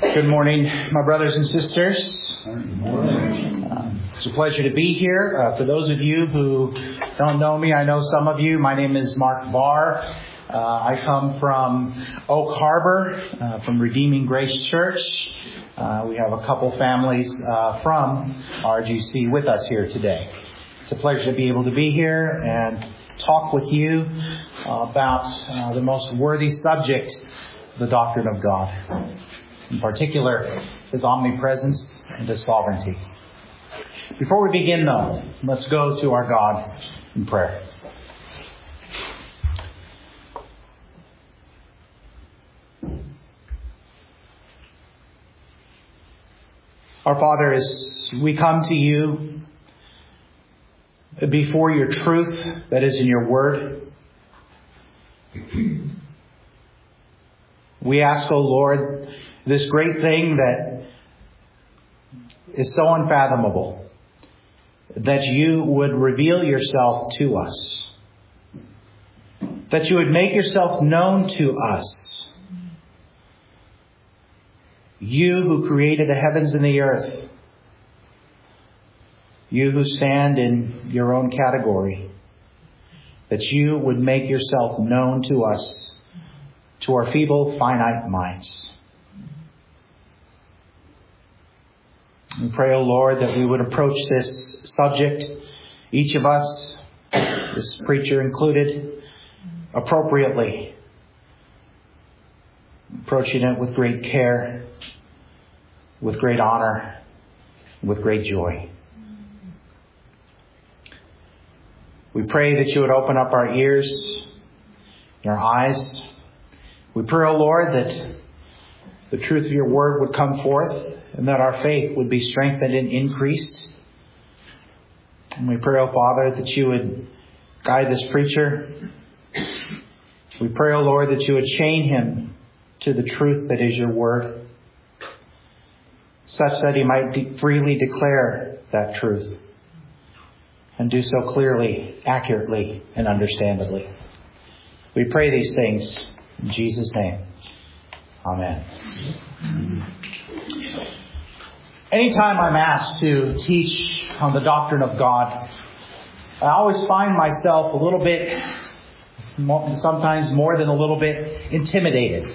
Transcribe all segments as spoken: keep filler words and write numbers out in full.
Good morning, my brothers and sisters. Good morning. Um, it's a pleasure to be here. Uh, for those of you who don't know me, I know some of you. My name is Mark Barr. Uh, I come from Oak Harbor, uh, from Redeeming Grace Church. Uh, we have a couple families uh, from R G C with us here today. It's a pleasure to be able to be here and talk with you uh, about uh, the most worthy subject, the doctrine of God. In particular, His omnipresence and His sovereignty. Before we begin, though, let's go to our God in prayer. Our Father, as we come to you before your truth that is in your word, we ask, O Lord, this great thing that is so unfathomable, that you would reveal yourself to us, that you would make yourself known to us. You who created the heavens and the earth, you who stand in your own category, that you would make yourself known to us, to our feeble, finite minds. We pray, O Lord, that we would approach this subject, each of us, this preacher included, appropriately, approaching it with great care, with great honor, with great joy. We pray that you would open up our ears and our eyes. We pray, O Lord, that the truth of your word would come forth and that our faith would be strengthened and increased. And we pray, O Father, that you would guide this preacher. We pray, O Lord, that you would chain him to the truth that is your word, such that he might de- freely declare that truth and do so clearly, accurately, and understandably. We pray these things in Jesus' name. Amen. Anytime I'm asked to teach on the doctrine of God, I always find myself a little bit, sometimes more than a little bit, intimidated.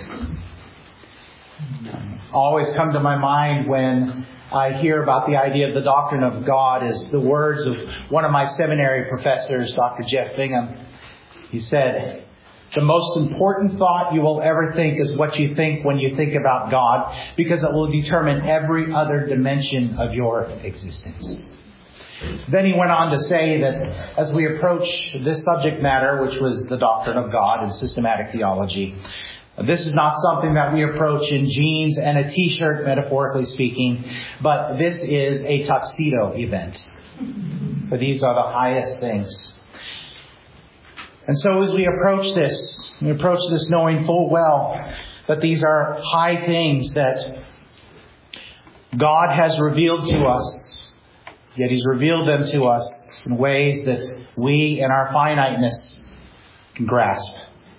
Always come to my mind when I hear about the idea of the doctrine of God is the words of one of my seminary professors, Doctor Jeff Bingham. He said, "The most important thought you will ever think is what you think when you think about God, because it will determine every other dimension of your existence." Then he went on to say that as we approach this subject matter, which was the doctrine of God and systematic theology, this is not something that we approach in jeans and a t-shirt, metaphorically speaking, but this is a tuxedo event. For these are the highest things. And so as we approach this, we approach this knowing full well that these are high things that God has revealed to us, yet He's revealed them to us in ways that we in our finiteness can grasp.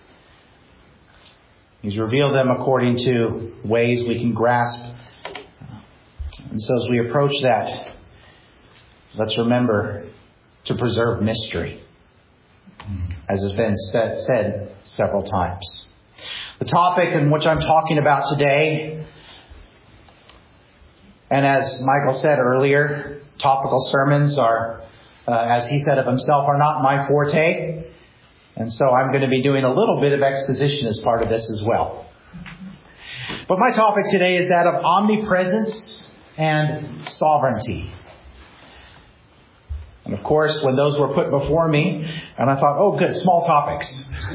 He's revealed them according to ways we can grasp. And so as we approach that, let's remember to preserve mystery, as has been said several times. The topic in which I'm talking about today, and as Michael said earlier, topical sermons are, uh, as he said of himself, are not my forte. And so I'm going to be doing a little bit of exposition as part of this as well. But my topic today is that of omnipresence and sovereignty. And of course, when those were put before me, and I thought, oh, good, small topics.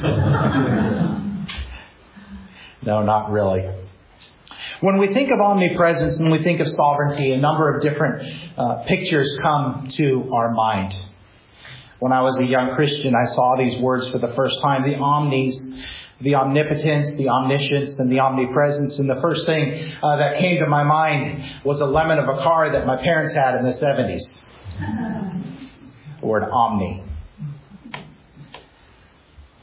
No, not really. When we think of omnipresence and we think of sovereignty, a number of different uh, pictures come to our mind. When I was a young Christian, I saw these words for the first time, the omnis, the omnipotence, the omniscience, and the omnipresence. And the first thing uh, that came to my mind was a lemon of a car that my parents had in the seventies. The word omni.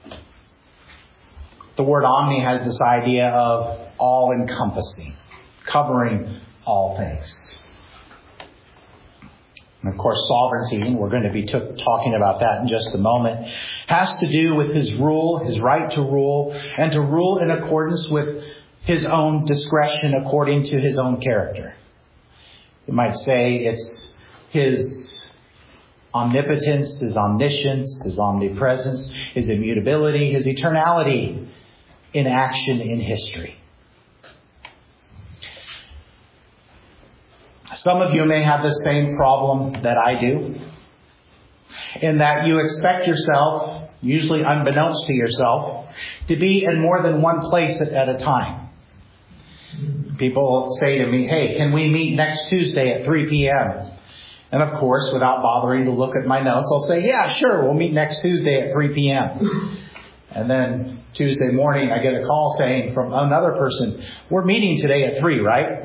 The word omni has this idea of all-encompassing, covering all things. And of course, sovereignty, and we're going to be t- talking about that in just a moment, has to do with his rule, his right to rule, and to rule in accordance with his own discretion according to his own character. You might say it's his omnipotence, his omniscience, his omnipresence, his immutability, his eternality in action in history. Some of you may have the same problem that I do, in that you expect yourself, usually unbeknownst to yourself, to be in more than one place at, at a time. People say to me, hey, can we meet next Tuesday at three p.m.? And of course, without bothering to look at my notes, I'll say, yeah, sure, we'll meet next Tuesday at three p.m. And then Tuesday morning, I get a call saying from another person, we're meeting today at three, right?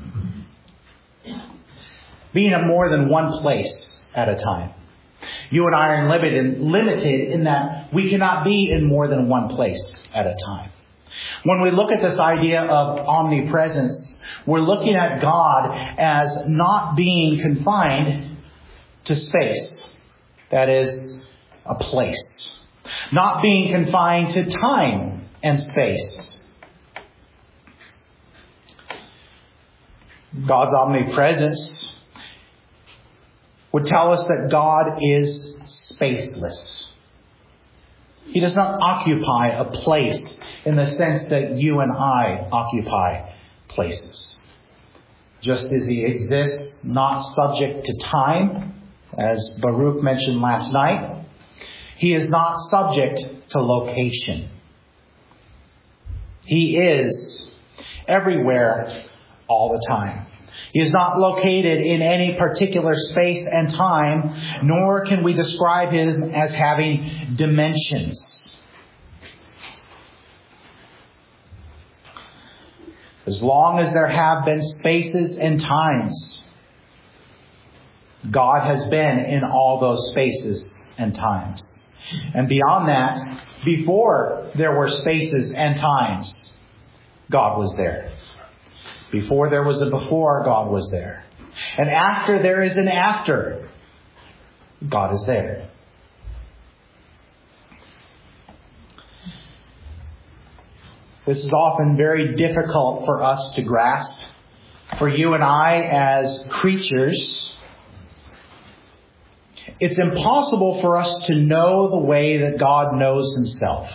Being in more than one place at a time. You and I are limited, limited in that we cannot be in more than one place at a time. When we look at this idea of omnipresence, we're looking at God as not being confined to space. That is, a place. Not being confined to time and space. God's omnipresence would tell us that God is spaceless. He does not occupy a place in the sense that you and I occupy places. Just as he exists, not subject to time, as Baruch mentioned last night, he is not subject to location. He is everywhere all the time. He is not located in any particular space and time, nor can we describe him as having dimensions. As long as there have been spaces and times, God has been in all those spaces and times. And beyond that, before there were spaces and times, God was there. Before there was a before, God was there. And after there is an after, God is there. This is often very difficult for us to grasp. For you and I as creatures, it's impossible for us to know the way that God knows himself.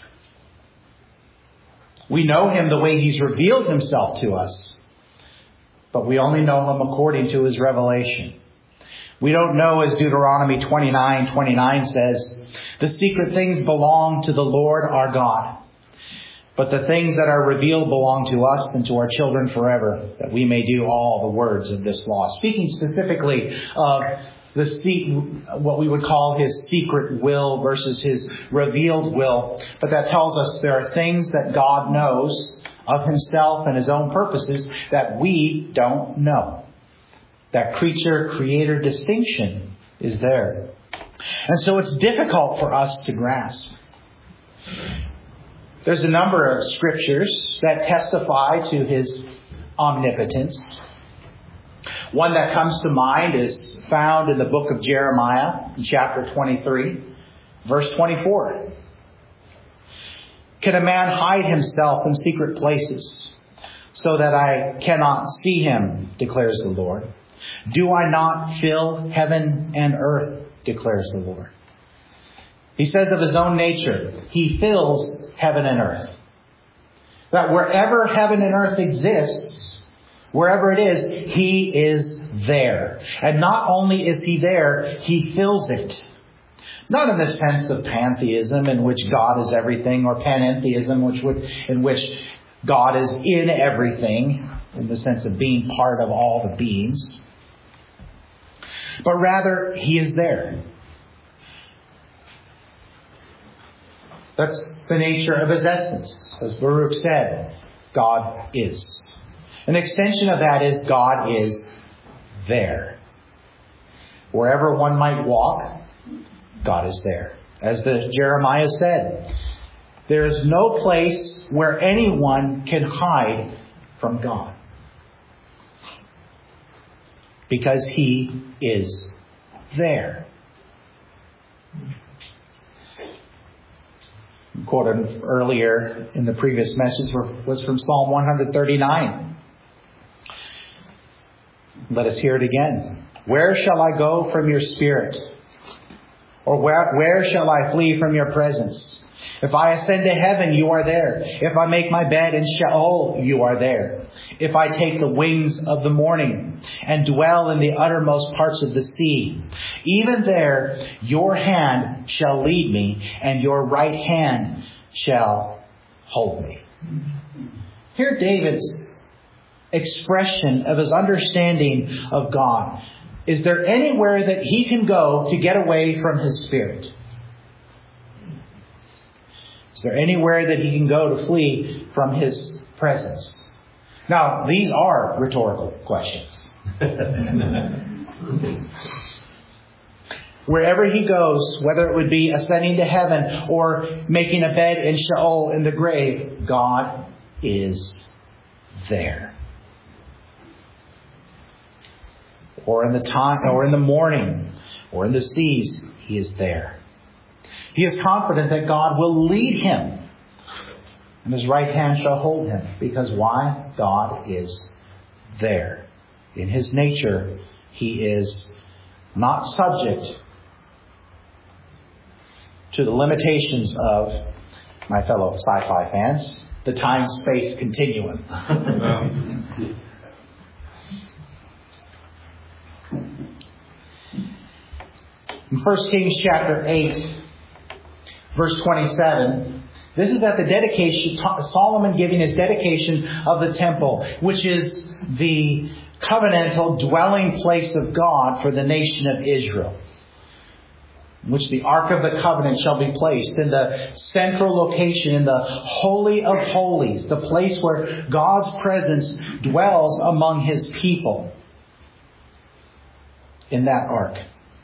We know him the way he's revealed himself to us, but we only know him according to his revelation. We don't know, as Deuteronomy twenty-nine twenty-nine says, the secret things belong to the Lord our God, but the things that are revealed belong to us and to our children forever, that we may do all the words of this law. Speaking specifically of the se- what we would call his secret will versus his revealed will. But that tells us there are things that God knows of himself and his own purposes that we don't know. That creature-creator distinction is there. And so it's difficult for us to grasp. There's a number of scriptures that testify to his omnipotence. One that comes to mind is found in the book of Jeremiah, chapter twenty-three, verse twenty-four. Can a man hide himself in secret places so that I cannot see him, declares the Lord? Do I not fill heaven and earth, declares the Lord? He says of his own nature, he fills heaven and earth. That wherever heaven and earth exists, wherever it is, he is there. And not only is he there, he fills it. Not in the sense of pantheism, in which God is everything, or panentheism, which would, in which God is in everything, in the sense of being part of all the beings. But rather, he is there. That's the nature of his essence. As Baruch said, God is. An extension of that is God is there. Wherever one might walk, God is there. As the Jeremiah said, there is no place where anyone can hide from God. because He is there. Quoted earlier in the previous message was from Psalm one thirty-nine. Let us hear it again. Where shall I go from your Spirit? Or where, where shall I flee from your presence? If I ascend to heaven, you are there. If I make my bed in Sheol, you are there. If I take the wings of the morning and dwell in the uttermost parts of the sea, even there your hand shall lead me, and your right hand shall hold me. Hear David's expression of his understanding of God. Is there anywhere that he can go to get away from his Spirit? Is there anywhere that he can go to flee from His presence? Now, these are rhetorical questions. Wherever he goes, whether it would be ascending to heaven or making a bed in Sheol in the grave, God is there. Or in the time, or in the morning, or in the seas, He is there. He is confident that God will lead him, and His right hand shall hold him. Because why? God is there. In His nature, He is not subject to the limitations of, my fellow sci-fi fans, the time-space continuum. In First Kings chapter eight, verse twenty-seven, this is at the dedication, Solomon giving his dedication of the temple, which is the covenantal dwelling place of God for the nation of Israel, in which the Ark of the Covenant shall be placed in the central location, in the Holy of Holies, the place where God's presence dwells among His people, in that Ark.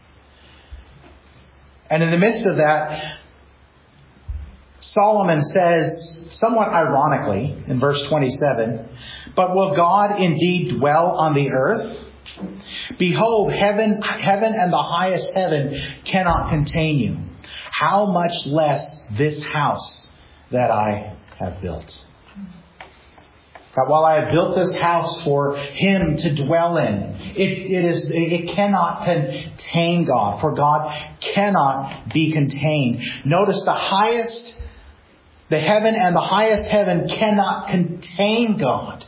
And in the midst of that, Solomon says, somewhat ironically, in verse twenty-seven, but will God indeed dwell on the earth? Behold, heaven, heaven and the highest heaven cannot contain you. How much less this house that I have built? That while I have built this house for Him to dwell in, it, it is it cannot contain God, for God cannot be contained. Notice the highest, the heaven and the highest heaven cannot contain God.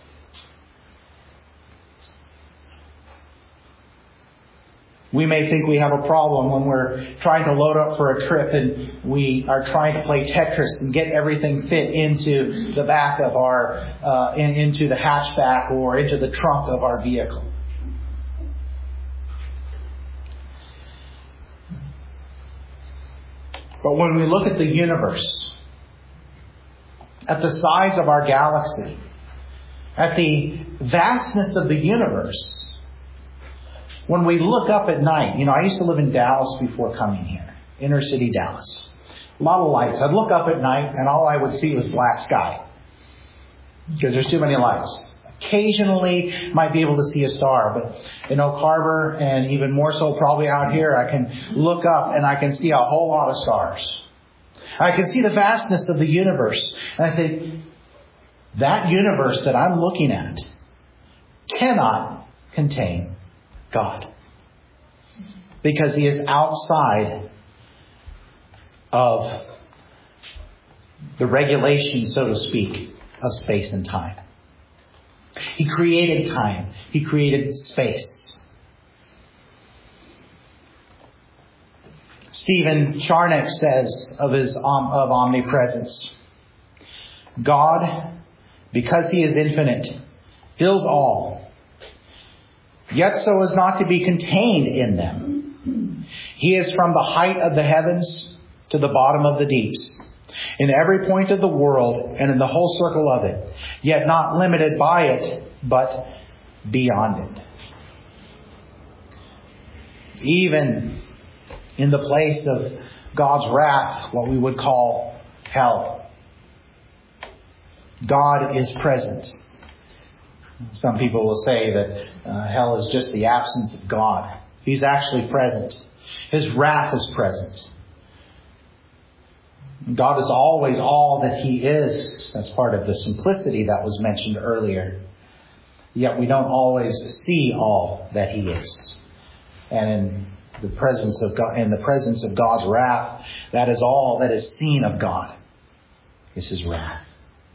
We may think we have a problem when we're trying to load up for a trip and we are trying to play Tetris and get everything fit into the back of our, uh, in, into the hatchback or into the trunk of our vehicle. But when we look at the universe, at the size of our galaxy, at the vastness of the universe, when we look up at night, you know, I used to live in Dallas before coming here, inner city Dallas. A lot of lights. I'd look up at night and all I would see was black sky because there's too many lights. Occasionally might be able to see a star, but in Oak Harbor and even more so probably out here, I can look up and I can see a whole lot of stars. I can see the vastness of the universe. And I think that universe that I'm looking at cannot contain God, because He is outside of the regulation, so to speak, of space and time. He created time. He created space. Stephen Charnock says of his of omnipresence, God, because He is infinite, fills all, yet so as not to be contained in them. He is from the height of the heavens to the bottom of the deeps, in every point of the world and in the whole circle of it, yet not limited by it, but beyond it. Even in the place of God's wrath, what we would call hell, God is present. Some people will say that uh, hell is just the absence of God. He's actually present. His wrath is present. God is always all that He is. That's part of the simplicity that was mentioned earlier. Yet we don't always see all that He is. And in the presence of God, in the presence of God's wrath, that is all that is seen of God, is His wrath.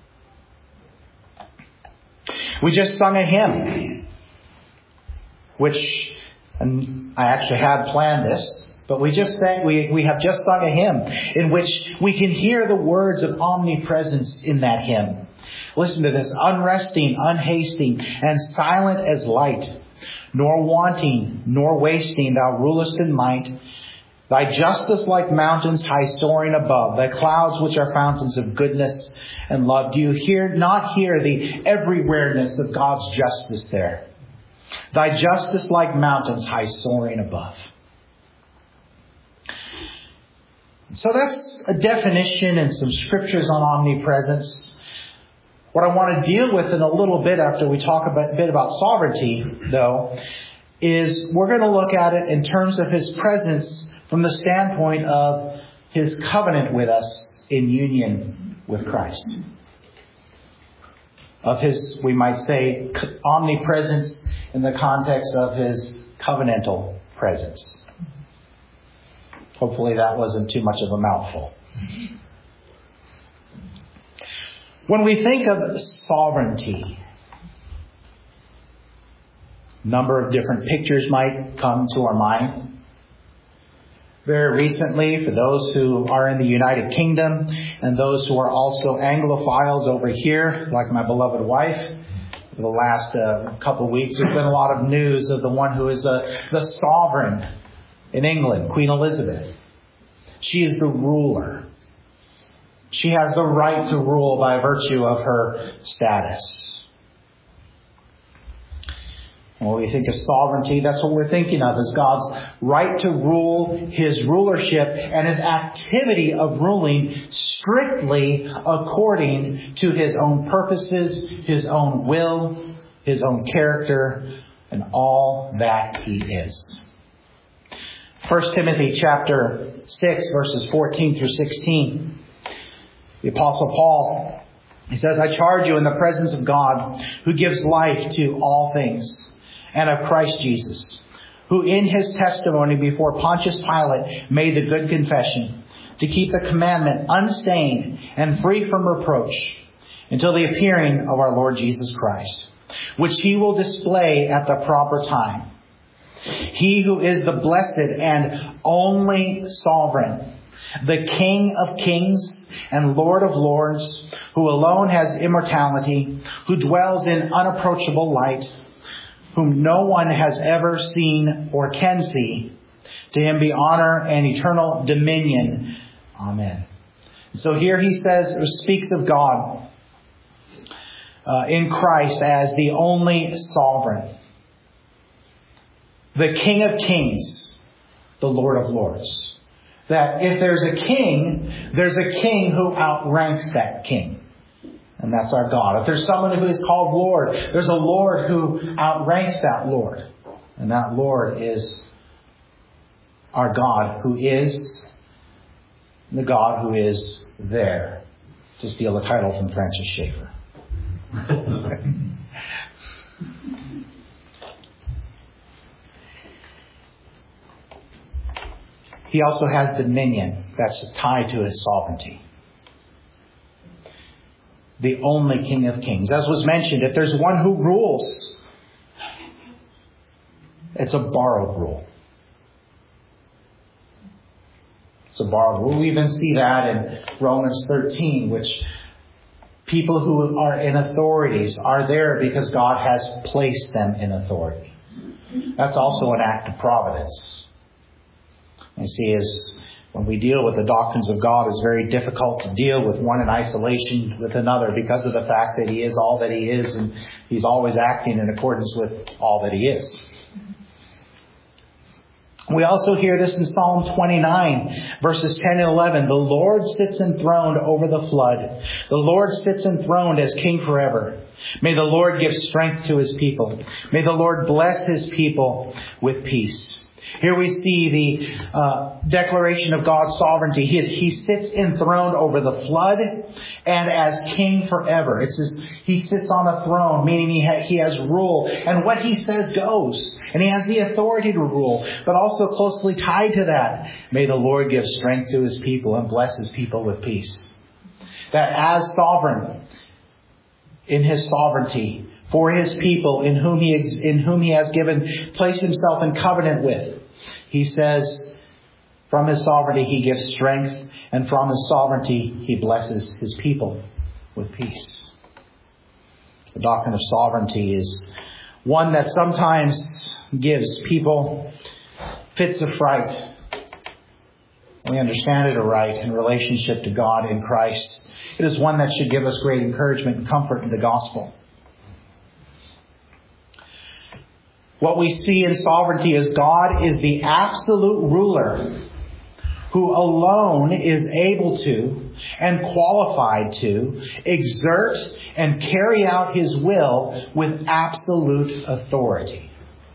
We just sung a hymn, which, and I actually had planned this, but we just sang, we, we have just sung a hymn in which we can hear the words of omnipresence in that hymn. Listen to this. Unresting, unhasting, and silent as light, nor wanting, nor wasting, thou rulest in might. Thy justice like mountains high soaring above, thy clouds which are fountains of goodness and love. Do you hear, not hear the everywhereness of God's justice there? Thy justice like mountains high soaring above. So that's a definition and some scriptures on omnipresence. What I want to deal with in a little bit after we talk a bit about sovereignty, though, is we're going to look at it in terms of His presence from the standpoint of His covenant with us in union with Christ. Of His, we might say, omnipresence in the context of His covenantal presence. Hopefully that wasn't too much of a mouthful. When we think of sovereignty, a number of different pictures might come to our mind. Very recently, for those who are in the United Kingdom and those who are also Anglophiles over here, like my beloved wife, for the last uh, couple of weeks, there's been a lot of news of the one who is uh, the sovereign in England, Queen Elizabeth. She is the ruler. She has the right to rule by virtue of her status. When we think of sovereignty, that's what we're thinking of, is God's right to rule, His rulership, and His activity of ruling strictly according to His own purposes, His own will, His own character, and all that He is. First Timothy chapter six, verses fourteen through sixteen. The Apostle Paul, he says, I charge you in the presence of God, who gives life to all things, and of Christ Jesus, who in His testimony before Pontius Pilate made the good confession, to keep the commandment unstained and free from reproach, until the appearing of our Lord Jesus Christ, which He will display at the proper time. He who is the blessed and only sovereign, the King of kings and Lord of lords, who alone has immortality, who dwells in unapproachable light, whom no one has ever seen or can see. To Him be honor and eternal dominion. Amen. So here he says, or speaks of God uh, in Christ as the only sovereign, the King of kings, the Lord of lords. That if there's a king, there's a king who outranks that king. And that's our God. If there's someone who is called Lord, there's a Lord who outranks that Lord. And that Lord is our God, who is the God who is there. To steal a title from Francis Schaeffer. He also has dominion that's tied to His sovereignty. The only King of kings. As was mentioned, if there's one who rules, it's a borrowed rule. It's a borrowed rule. We even see that in Romans thirteen, which people who are in authorities are there because God has placed them in authority. That's also an act of providence. You see, as when we deal with the doctrines of God, it's very difficult to deal with one in isolation with another because of the fact that He is all that He is and He's always acting in accordance with all that He is. We also hear this in Psalm twenty-nine, verses ten and eleven. The Lord sits enthroned over the flood. The Lord sits enthroned as King forever. May the Lord give strength to His people. May the Lord bless His people with peace. Here we see the uh, declaration of God's sovereignty. He, he sits enthroned over the flood and as king forever. It says He sits on a throne, meaning he, ha- he has rule. And what He says goes. And He has the authority to rule. But also closely tied to that, may the Lord give strength to His people and bless His people with peace. That as sovereign, in His sovereignty, for His people in whom He ex- in whom He has given, placed Himself in covenant with, He says, from His sovereignty He gives strength, and from His sovereignty He blesses His people with peace. The doctrine of sovereignty is one that sometimes gives people fits of fright. We understand it aright in relationship to God in Christ. It is one that should give us great encouragement and comfort in the gospel. What we see in sovereignty is God is the absolute ruler who alone is able to and qualified to exert and carry out His will with absolute authority.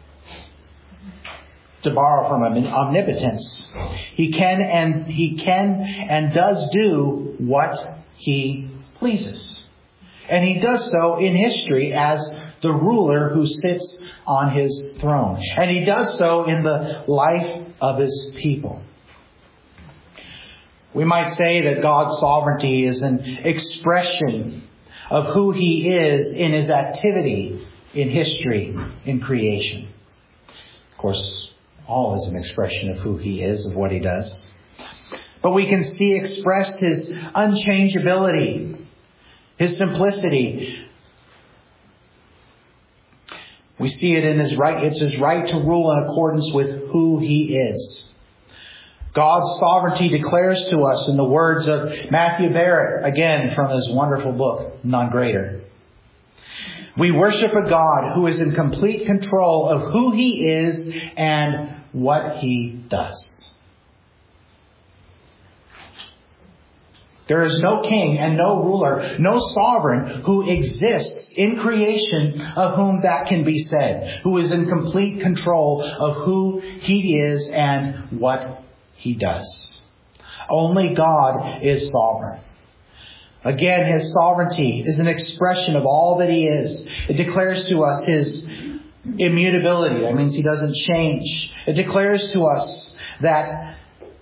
To borrow from omnipotence, He can and He can and does do what He pleases. And He does so in history as the ruler who sits on His throne. And He does so in the life of His people. We might say that God's sovereignty is an expression of who He is in His activity in history, in creation. Of course, all is an expression of who He is, of what He does. But we can see expressed His unchangeability, His simplicity. We see it in His right. It's His right to rule in accordance with who He is. God's sovereignty declares to us in the words of Matthew Barrett, again from his wonderful book, None Greater. We worship a God who is in complete control of who He is and what He does. There is no king and no ruler, no sovereign who exists in creation of whom that can be said, who is in complete control of who He is and what He does. Only God is sovereign. Again, His sovereignty is an expression of all that He is. It declares to us His immutability. That means He doesn't change. It declares to us that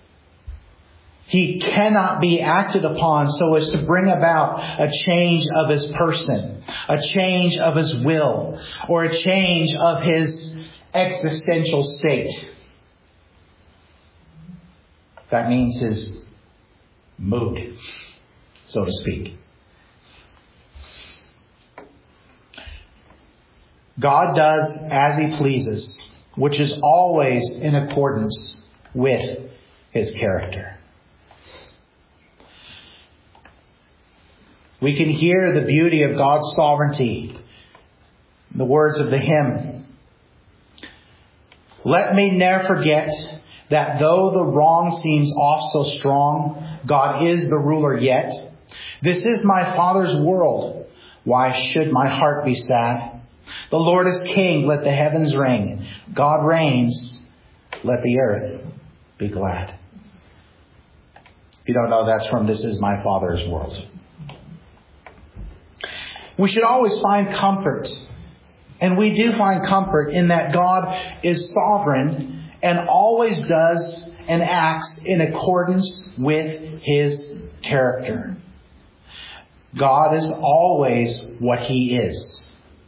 He cannot be acted upon so as to bring about a change of His person, a change of His will, or a change of His existential state. That means His mood, so to speak. God does as He pleases, which is always in accordance with His character. We can hear the beauty of God's sovereignty in the words of the hymn. Let me ne'er forget that though the wrong seems oft so strong, God is the ruler yet. This is my Father's world. Why should my heart be sad? The Lord is King, let the heavens ring. God reigns, let the earth be glad. If you don't know, that's from This Is My Father's World. We should always find comfort, and we do find comfort in that God is sovereign and always does and acts in accordance with His character. God is always what He is.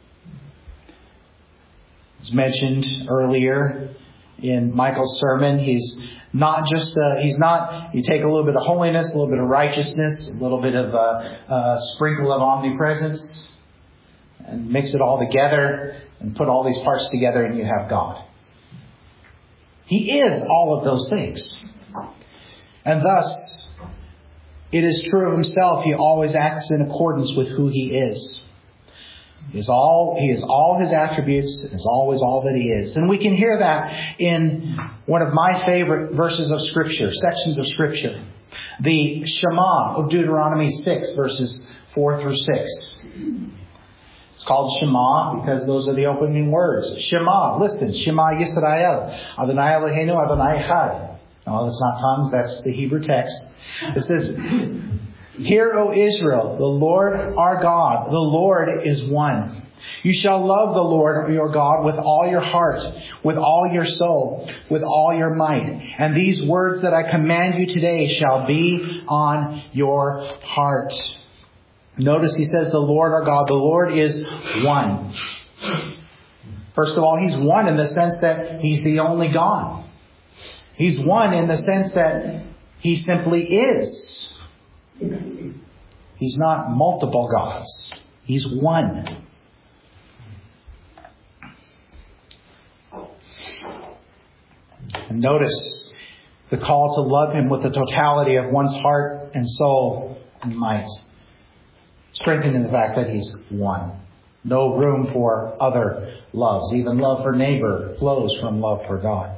As mentioned earlier in Michael's sermon, He's not just, a, He's not, you take a little bit of holiness, a little bit of righteousness, a little bit of a, a sprinkle of omnipresence, and mix it all together and put all these parts together and you have God. He is all of those things. And thus, it is true of Himself, He always acts in accordance with who He is. He is all, he is all His attributes and is always all that He is. And we can hear that in one of my favorite verses of Scripture, sections of Scripture. The Shema of Deuteronomy six, verses four through six. It's called Shema because those are the opening words. Shema, listen. Shema Yisrael. Adonai Eloheinu, Adonai Echad. No, that's not tongues. That's the Hebrew text. It says, Hear, O Israel, the Lord our God, the Lord is one. You shall love the Lord your God with all your heart, with all your soul, with all your might. And these words that I command you today shall be on your heart. Notice he says the Lord our God, the Lord is one. First of all, He's one in the sense that He's the only God. He's one in the sense that He simply is. He's not multiple gods. He's one. And notice the call to love Him with the totality of one's heart and soul and might. Strengthening the fact that He's one. No room for other loves. Even love for neighbor flows from love for God.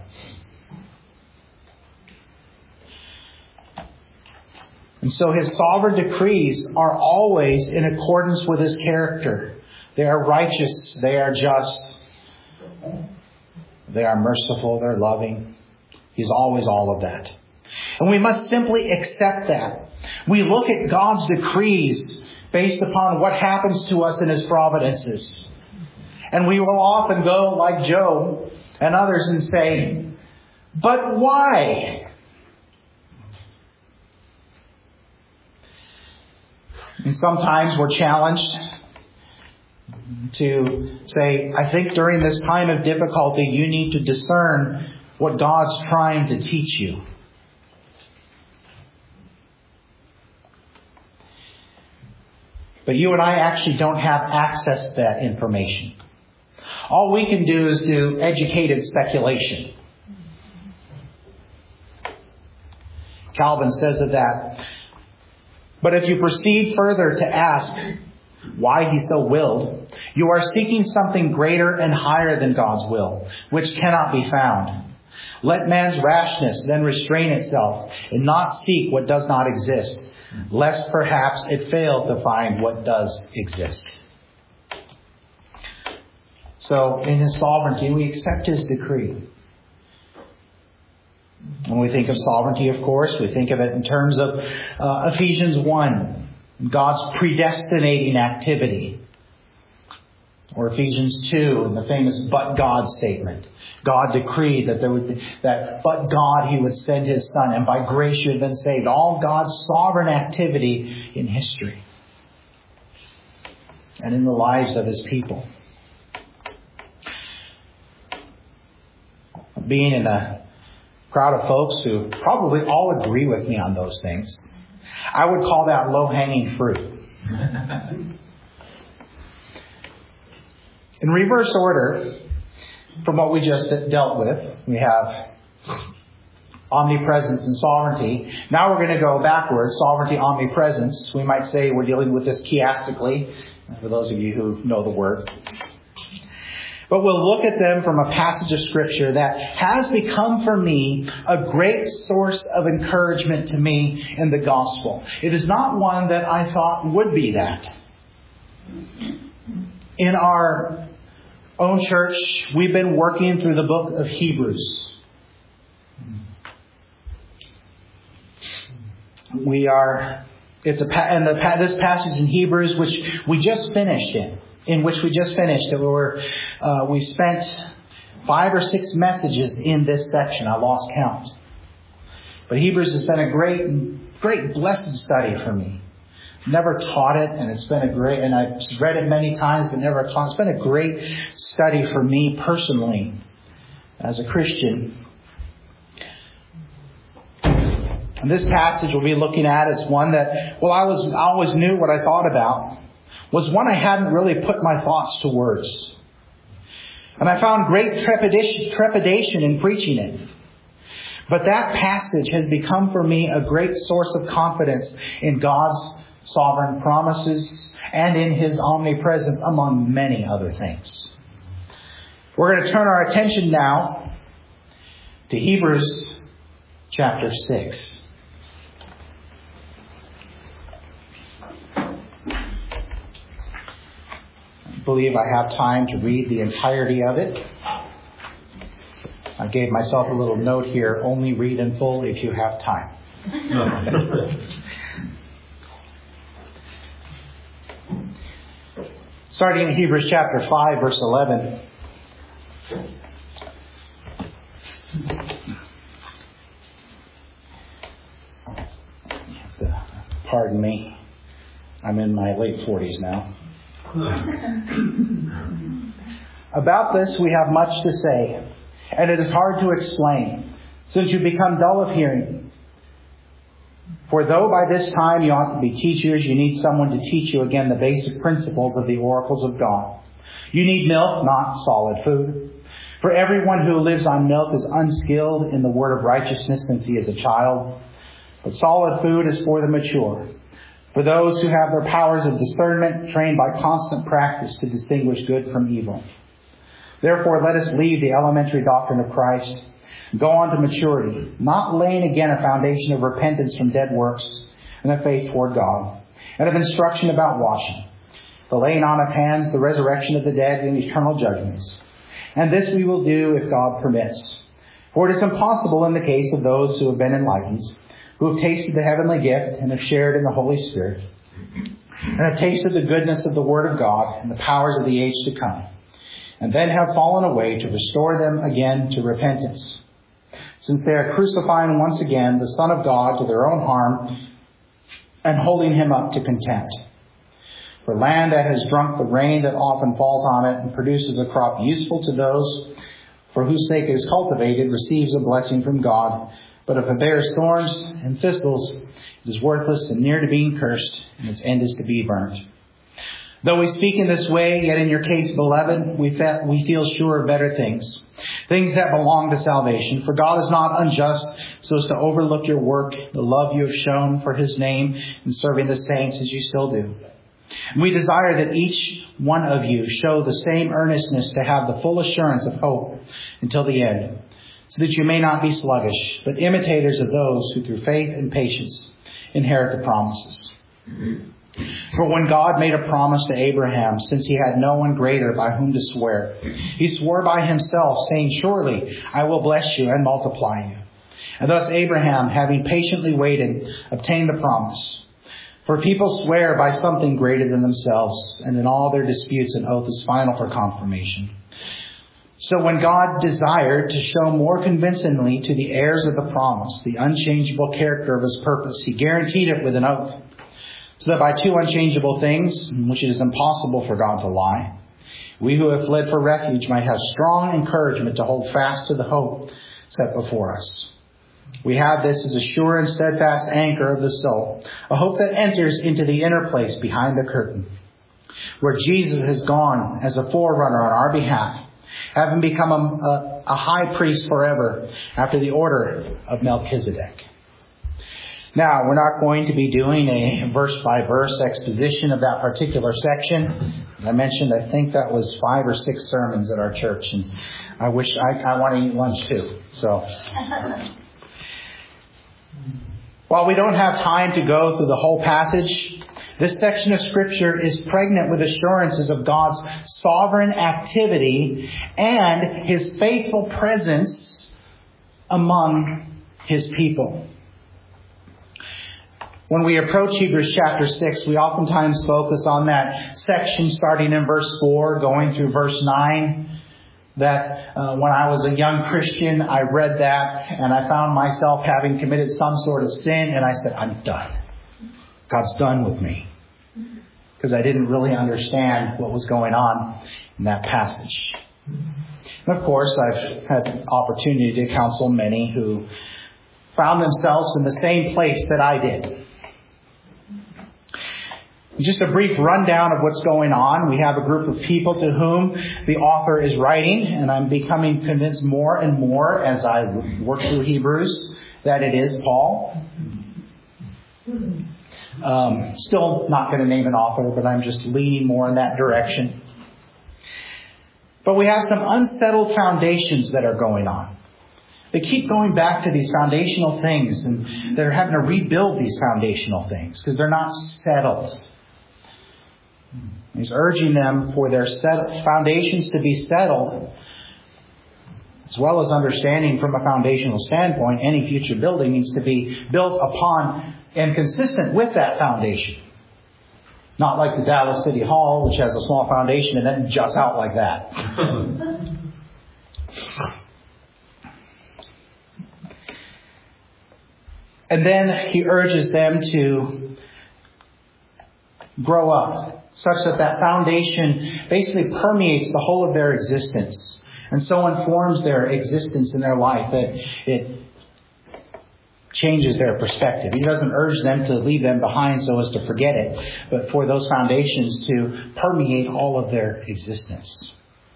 And so His sovereign decrees are always in accordance with His character. They are righteous. They are just. They are merciful. They're loving. He's always all of that. And we must simply accept that. We look at God's decrees based upon what happens to us in His providences. And we will often go like Job and others and say, but why? And sometimes we're challenged to say, I think during this time of difficulty, you need to discern what God's trying to teach you. But you and I actually don't have access to that information. All we can do is do educated speculation. Calvin says of that, but if you proceed further to ask why He so willed, you are seeking something greater and higher than God's will, which cannot be found. Let man's rashness then restrain itself and not seek what does not exist, lest perhaps it fail to find what does exist. So in His sovereignty, we accept His decree. When we think of sovereignty, of course, we think of it in terms of uh, Ephesians one, God's predestinating activity. Or Ephesians two, and the famous but God statement. God decreed that there would be, that but God He would send His Son, and by grace you have been saved. All God's sovereign activity in history and in the lives of His people. Being in a crowd of folks who probably all agree with me on those things, I would call that low-hanging fruit. In reverse order, from what we just dealt with, we have omnipresence and sovereignty. Now we're going to go backwards, sovereignty, omnipresence. We might say we're dealing with this chiastically, for those of you who know the word. But we'll look at them from a passage of Scripture that has become for me a great source of encouragement to me in the gospel. It is not one that I thought would be that. In our own church, we've been working through the book of Hebrews. We are, it's a, and the, this passage in Hebrews, which we just finished in, in which we just finished, we were, uh, we spent five or six messages in this section. I lost count. But Hebrews has been a great, great blessed study for me. Never taught it, and it's been a great, and I've read it many times, but never taught. It's been a great study for me personally as a Christian. And this passage we'll be looking at is one that, well, I was I always knew what I thought about, was one I hadn't really put my thoughts to words. And I found great trepidation, trepidation in preaching it. But that passage has become for me a great source of confidence in God's sovereign promises and in His omnipresence, among many other things. We're going to turn our attention now to Hebrews chapter six. believe I have time to read the entirety of it. I gave myself a little note here, only read in full if you have time. Starting in Hebrews chapter five, verse eleven. Pardon me. I'm in my late forties now. About this we have much to say, and it is hard to explain, since you become dull of hearing. For though by this time you ought to be teachers, you need someone to teach you again the basic principles of the oracles of God. You need milk, not solid food. For everyone who lives on milk is unskilled in the word of righteousness since he is a child. But solid food is for the mature, for those who have their powers of discernment trained by constant practice to distinguish good from evil. Therefore, let us leave the elementary doctrine of Christ, go on to maturity, not laying again a foundation of repentance from dead works and of faith toward God, and of instruction about washing, the laying on of hands, the resurrection of the dead, and eternal judgments. And this we will do if God permits. For it is impossible in the case of those who have been enlightened, who have tasted the heavenly gift and have shared in the Holy Spirit, and have tasted the goodness of the Word of God and the powers of the age to come, and then have fallen away, to restore them again to repentance, since they are crucifying once again the Son of God to their own harm and holding him up to contempt. For land that has drunk the rain that often falls on it and produces a crop useful to those for whose sake it is cultivated receives a blessing from God. But if it bears thorns and thistles, it is worthless and near to being cursed, and its end is to be burnt. Though we speak in this way, yet in your case, beloved, we fe- we feel sure of better things, things that belong to salvation. For God is not unjust so as to overlook your work, the love you have shown for his name in serving the saints as you still do. And we desire that each one of you show the same earnestness to have the full assurance of hope until the end, so that you may not be sluggish, but imitators of those who through faith and patience inherit the promises. For when God made a promise to Abraham, since he had no one greater by whom to swear, he swore by himself, saying, surely I will bless you and multiply you. And thus Abraham, having patiently waited, obtained the promise. For people swear by something greater than themselves, and in all their disputes an oath is final for confirmation. So when God desired to show more convincingly to the heirs of the promise the unchangeable character of his purpose, he guaranteed it with an oath, so that by two unchangeable things, in which it is impossible for God to lie, we who have fled for refuge might have strong encouragement to hold fast to the hope set before us. We have this as a sure and steadfast anchor of the soul, a hope that enters into the inner place behind the curtain, where Jesus has gone as a forerunner on our behalf, having become a, a, a high priest forever after the order of Melchizedek. Now, we're not going to be doing a verse-by-verse exposition of that particular section. As I mentioned, I think that was five or six sermons at our church, and I wish I, I want to eat lunch too. So, while we don't have time to go through the whole passage, this section of Scripture is pregnant with assurances of God's sovereign activity and his faithful presence among his people. When we approach Hebrews chapter six, we oftentimes focus on that section starting in verse four, going through verse nine. That uh, when I was a young Christian, I read that and I found myself having committed some sort of sin, and I said, I'm done. God's done with me. Because I didn't really understand what was going on in that passage. And of course, I've had opportunity to counsel many who found themselves in the same place that I did. Just a brief rundown of what's going on. We have a group of people to whom the author is writing, and I'm becoming convinced more and more as I work through Hebrews that it is Paul. Um, still not going to name an author, but I'm just leaning more in that direction. But we have some unsettled foundations that are going on. They keep going back to these foundational things, and they're having to rebuild these foundational things because they're not settled. He's urging them for their set, foundations to be settled, as well as understanding from a foundational standpoint, any future building needs to be built upon and consistent with that foundation. Not like the Dallas City Hall, which has a small foundation and then juts out like that. And then he urges them to grow up, such that that foundation basically permeates the whole of their existence, and so informs their existence in their life that it changes their perspective. He doesn't urge them to leave them behind so as to forget it, but for those foundations to permeate all of their existence.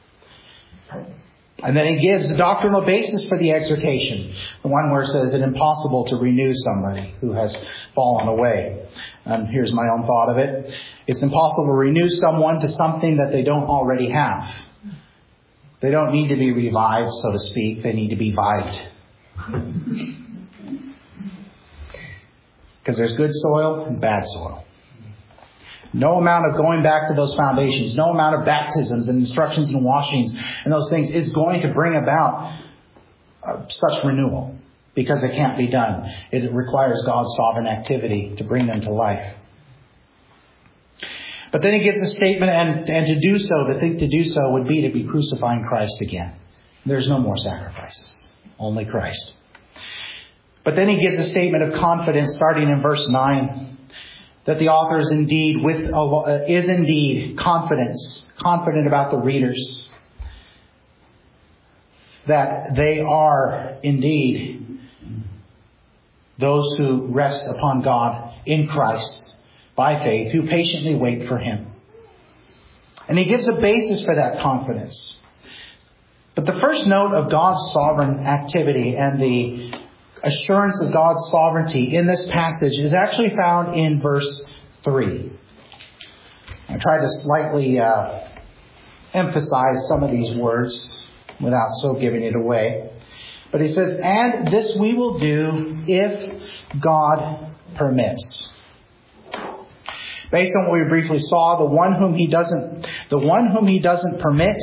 And then he gives the doctrinal basis for the exhortation. The one where it says it's impossible to renew somebody who has fallen away. And here's my own thought of it. It's impossible to renew someone to something that they don't already have. They don't need to be revived, so to speak. They need to be vived. Because there's good soil and bad soil. No amount of going back to those foundations, no amount of baptisms and instructions and washings and those things is going to bring about uh, such renewal, because it can't be done. It requires God's sovereign activity to bring them to life. But then he gives a statement, and, and to do so, to think to do so would be to be crucifying Christ again. There's no more sacrifices, only Christ. But then he gives a statement of confidence starting in verse nine. That the author is indeed with uh, is indeed confidence, confident about the readers. That they are indeed those who rest upon God in Christ by faith, who patiently wait for Him. And he gives a basis for that confidence. But the first note of God's sovereign activity and the assurance of God's sovereignty in this passage is actually found in verse three. I tried to slightly uh, emphasize some of these words without so giving it away. But he says, "And this we will do if God permits." Based on what we briefly saw, the one whom he doesn't, the one whom he doesn't permit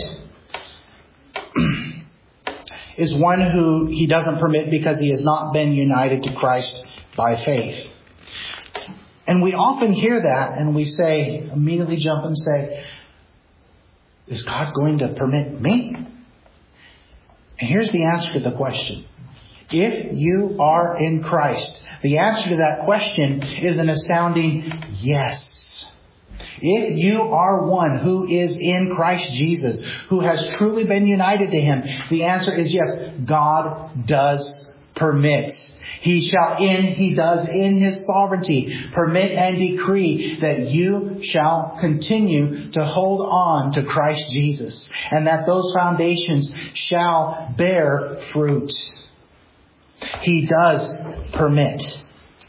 is one who he doesn't permit because he has not been united to Christ by faith. And we often hear that and we say, immediately jump and say, is God going to permit me? And here's the answer to the question. If you are in Christ, the answer to that question is an astounding yes. If you are one who is in Christ Jesus, who has truly been united to Him, the answer is yes. God does permit. He shall in, He does in His sovereignty permit and decree that you shall continue to hold on to Christ Jesus, and that those foundations shall bear fruit. He does permit.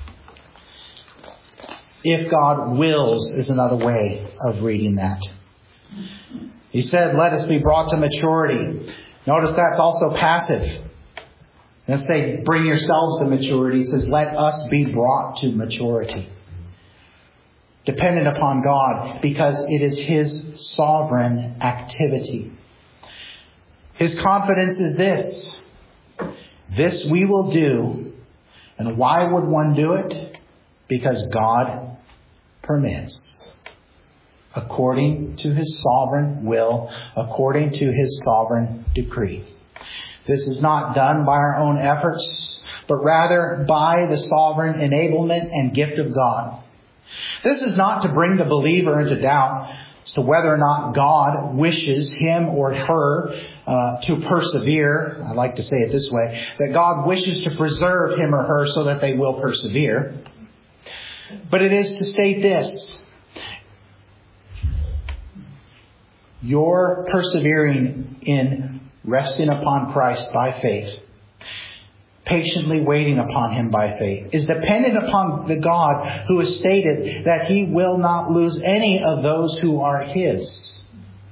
If God wills is another way of reading that. He said, let us be brought to maturity. Notice that's also passive. Let's say, bring yourselves to maturity. He says, let us be brought to maturity. Dependent upon God, because it is His sovereign activity. His confidence is this. This we will do. And why would one do it? Because God permits. According to His sovereign will, according to His sovereign decree. This is not done by our own efforts, but rather by the sovereign enablement and gift of God. This is not to bring the believer into doubt as to whether or not God wishes him or her uh, to persevere. I like to say it this way, that God wishes to preserve him or her so that they will persevere. But it is to state this. Your persevering in resting upon Christ by faith, patiently waiting upon Him by faith, is dependent upon the God who has stated that He will not lose any of those who are His.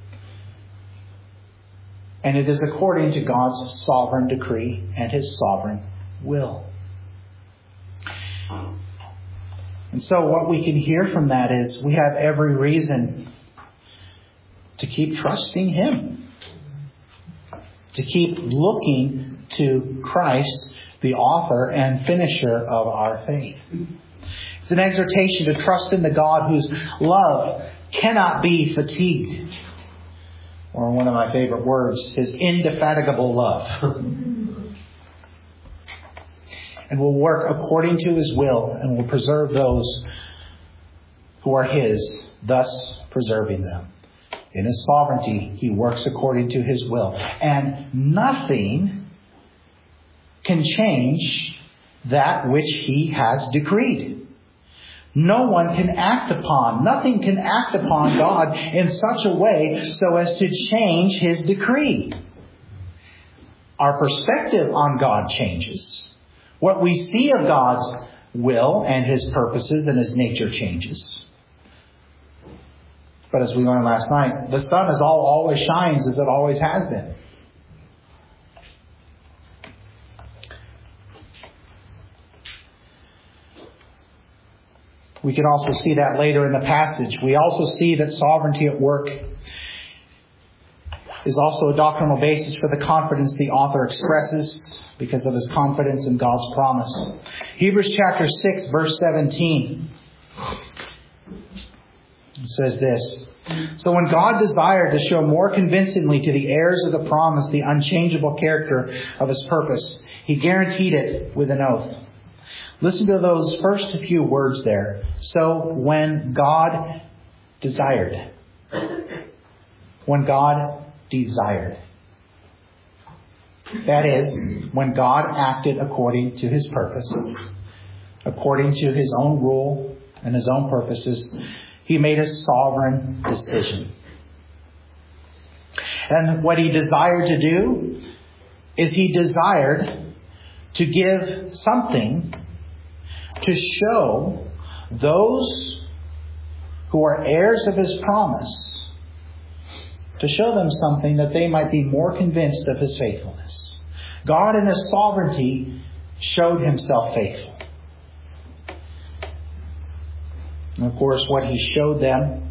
And it is according to God's sovereign decree and His sovereign will. And so what we can hear from that is we have every reason to keep trusting Him, to keep looking to Christ, the author and finisher of our faith. It's an exhortation to trust in the God whose love cannot be fatigued. Or one of my favorite words, His indefatigable love. And will work according to His will and will preserve those who are His, thus preserving them. In His sovereignty, He works according to His will. And nothing can change that which He has decreed. No one can act upon, nothing can act upon God in such a way so as to change His decree. Our perspective on God changes. What we see of God's will and His purposes and His nature changes. But as we learned last night, the sun is all always shines as it always has been. We can also see that later in the passage. We also see that sovereignty at work is also a doctrinal basis for the confidence the author expresses because of his confidence in God's promise. Hebrews chapter six, verse seventeen. It says this. So when God desired to show more convincingly to the heirs of the promise the unchangeable character of His purpose, He guaranteed it with an oath. Listen to those first few words there. So when God desired. When God desired. That is, when God acted according to His purpose, according to His own rule and His own purposes, He made a sovereign decision. And what He desired to do is He desired to give something to show those who are heirs of His promise, to show them something that they might be more convinced of His faithfulness. God in His sovereignty showed Himself faithful. And of course, what He showed them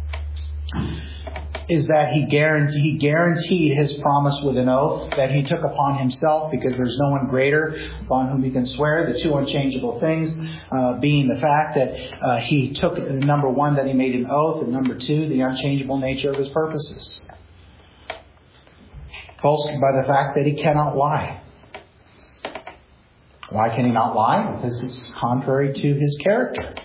is that He guaranteed, he guaranteed His promise with an oath that He took upon Himself, because there's no one greater upon whom He can swear. The two unchangeable things uh, being the fact that uh, He took, number one, that He made an oath, and number two, the unchangeable nature of His purposes. Bolstered by the fact that He cannot lie. Why can He not lie? Because it's contrary to His character.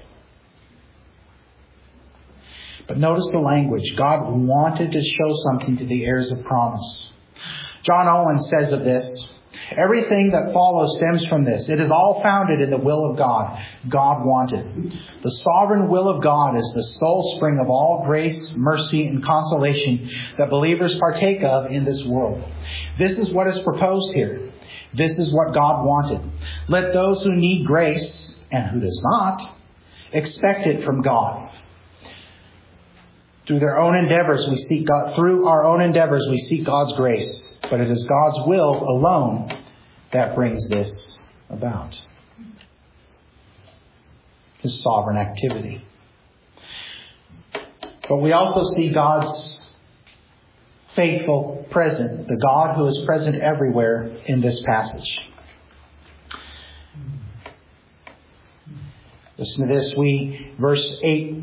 But notice the language. God wanted to show something to the heirs of promise. John Owen says of this, everything that follows stems from this. It is all founded in the will of God. God wanted. The sovereign will of God is the sole spring of all grace, mercy, and consolation that believers partake of in this world. This is what is proposed here. This is what God wanted. Let those who need grace, and who does not, expect it from God. Through their own endeavors, we seek God. Through our own endeavors, we seek God's grace. But it is God's will alone that brings this about. His sovereign activity. But we also see God's faithful present, the God who is present everywhere in this passage. Listen to this. We, verse eight.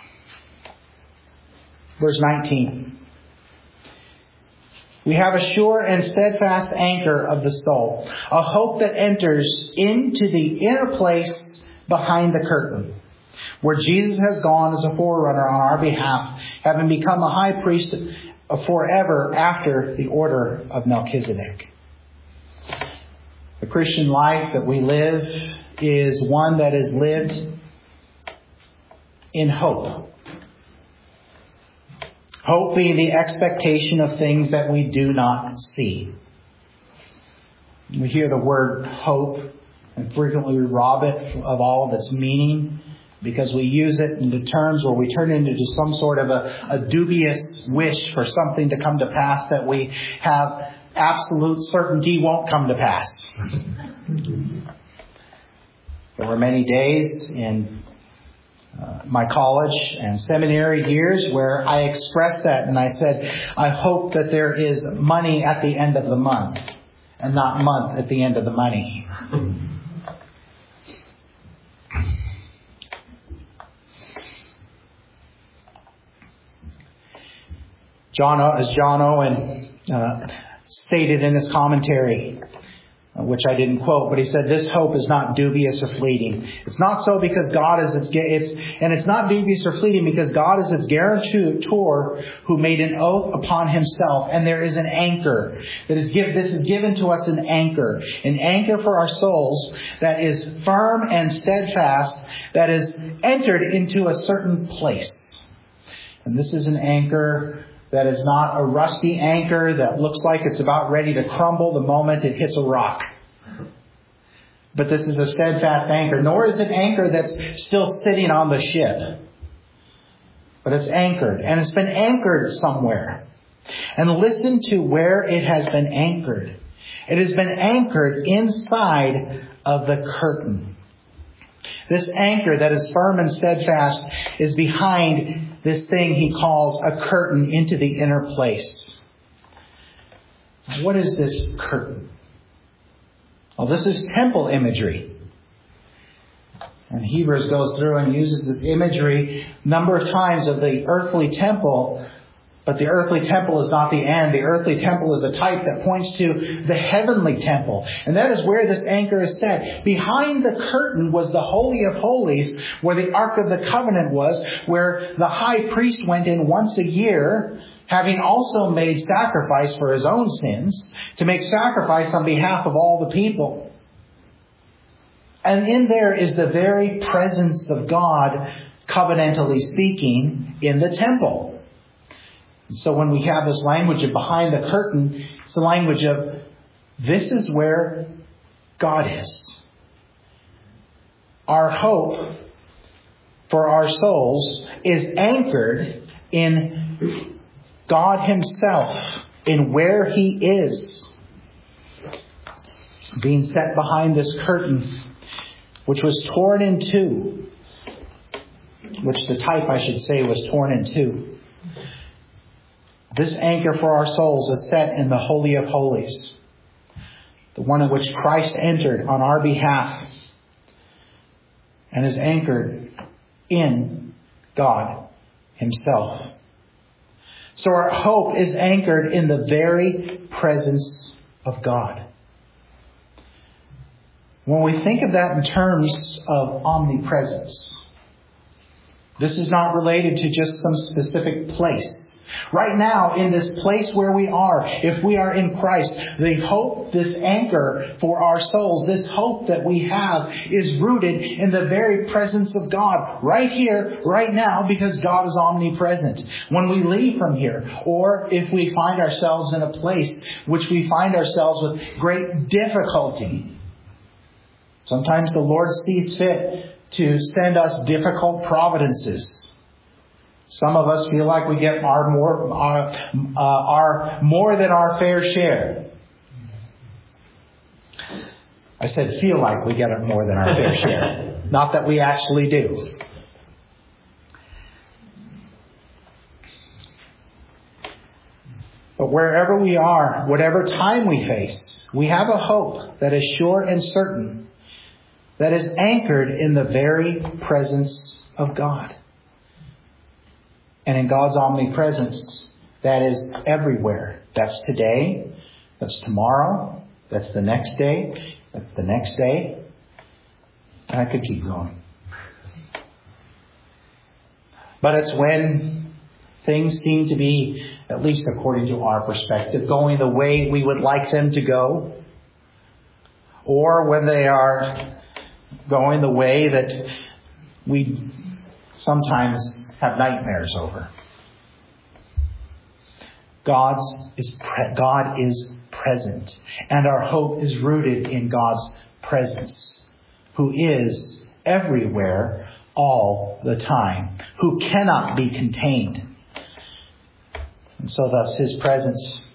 Verse nineteen. We have a sure and steadfast anchor of the soul, a hope that enters into the inner place behind the curtain, where Jesus has gone as a forerunner on our behalf, having become a high priest forever after the order of Melchizedek. The Christian life that we live is one that is lived in hope. Hope being the expectation of things that we do not see. We hear the word hope and frequently we rob it of all of its meaning because we use it into terms where we turn it into some sort of a, a dubious wish for something to come to pass that we have absolute certainty won't come to pass. There were many days in uh, my college and seminary years where I expressed that and I said, I hope that there is money at the end of the month and not month at the end of the money. John, as John Owen uh, stated in his commentary, which I didn't quote, but he said, this hope is not dubious or fleeting. It's not so because God is its, it's, and it's not dubious or fleeting because God is its guarantor who made an oath upon himself. And there is an anchor that is given, this is given to us an anchor, an anchor for our souls that is firm and steadfast, that is entered into a certain place. And this is an anchor that is not a rusty anchor that looks like it's about ready to crumble the moment it hits a rock. But this is a steadfast anchor. Nor is it anchor that's still sitting on the ship. But it's anchored. And it's been anchored somewhere. And listen to where it has been anchored. It has been anchored inside of the curtain. This anchor that is firm and steadfast is behind this thing he calls a curtain into the inner place. What is this curtain? Well, this is temple imagery. And Hebrews goes through and uses this imagery a number of times of the earthly temple. But the earthly temple is not the end. The earthly temple is a type that points to the heavenly temple. And that is where this anchor is set. Behind the curtain was the Holy of Holies, where the Ark of the Covenant was, where the high priest went in once a year, having also made sacrifice for his own sins, to make sacrifice on behalf of all the people. And in there is the very presence of God, covenantally speaking, in the temple. And so when we have this language of behind the curtain, it's the language of this is where God is. Our hope for our souls is anchored in God himself, in where he is. Being set behind this curtain, which was torn in two, which the type, I should say, was torn in two. This anchor for our souls is set in the Holy of Holies, the one in which Christ entered on our behalf and is anchored in God himself. So our hope is anchored in the very presence of God. When we think of that in terms of omnipresence, this is not related to just some specific place. Right now, in this place where we are, if we are in Christ, the hope, this anchor for our souls, this hope that we have is rooted in the very presence of God. Right here, right now, because God is omnipresent. When we leave from here, or if we find ourselves in a place which we find ourselves with great difficulty, sometimes the Lord sees fit to send us difficult providences. Some of us feel like we get our more, our, uh, our more than our fair share. I said feel like we get it more than our fair share. Not that we actually do. But wherever we are, whatever time we face, we have a hope that is sure and certain, that is anchored in the very presence of God. And in God's omnipresence, that is everywhere. That's today. That's tomorrow. That's the next day. That's the next day. And I could keep going. But it's when things seem to be, at least according to our perspective, going the way we would like them to go. Or when they are going the way that we sometimes have nightmares over. God's is pre- God is present, and our hope is rooted in God's presence, who is everywhere all the time, who cannot be contained. And so thus his presence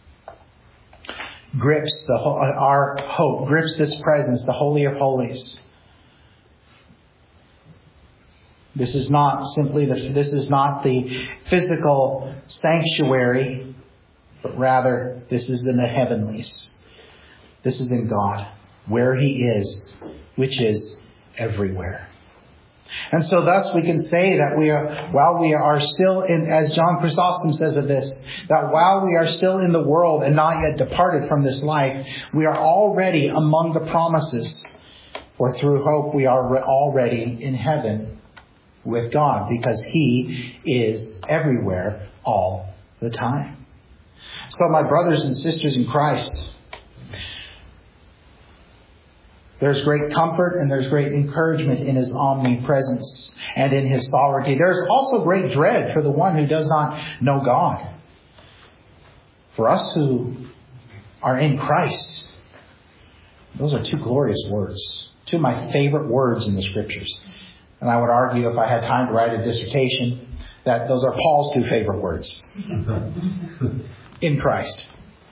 grips the our hope, grips this presence, the Holy of Holies. This is not simply the, this is not the physical sanctuary, but rather this is in the heavenlies. This is in God, where He is, which is everywhere. And so thus we can say that we are, while we are still in, as John Chrysostom says of this, that while we are still in the world and not yet departed from this life, we are already among the promises. For through hope we are already in heaven with God, because He is everywhere all the time. So my brothers and sisters in Christ, there's great comfort and there's great encouragement in His omnipresence and in His sovereignty. There's also great dread for the one who does not know God. For us who are in Christ, those are two glorious words. Two of my favorite words in the Scriptures. And I would argue, if I had time to write a dissertation, that those are Paul's two favorite words. In Christ.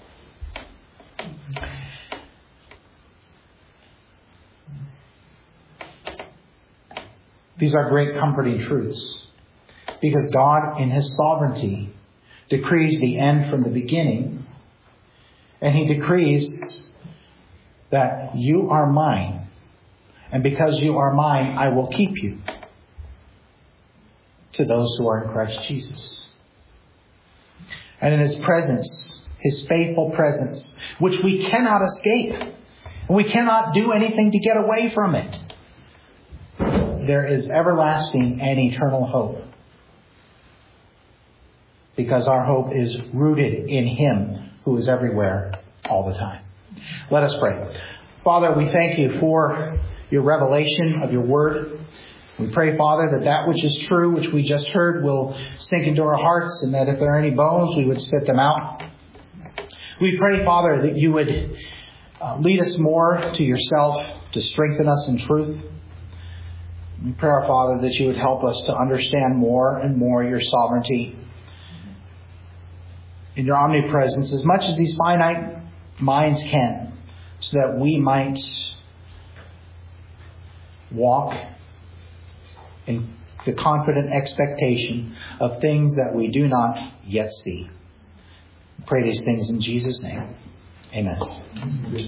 These are great comforting truths, because God in His sovereignty decrees the end from the beginning, and He decrees that you are mine, and because you are mine, I will keep you, to those who are in Christ Jesus. And in His presence, His faithful presence, which we cannot escape, and we cannot do anything to get away from it, there is everlasting and eternal hope. Because our hope is rooted in Him who is everywhere all the time. Let us pray. Father, we thank You for Your revelation of Your word. We pray, Father, that that which is true, which we just heard, will sink into our hearts, and that if there are any bones, we would spit them out. We pray, Father, that You would uh, lead us more to Yourself, to strengthen us in truth. We pray, our Father, that You would help us to understand more and more Your sovereignty in Your omnipresence, as much as these finite minds can, so that we might walk in the confident expectation of things that we do not yet see. We pray these things in Jesus' name. Amen.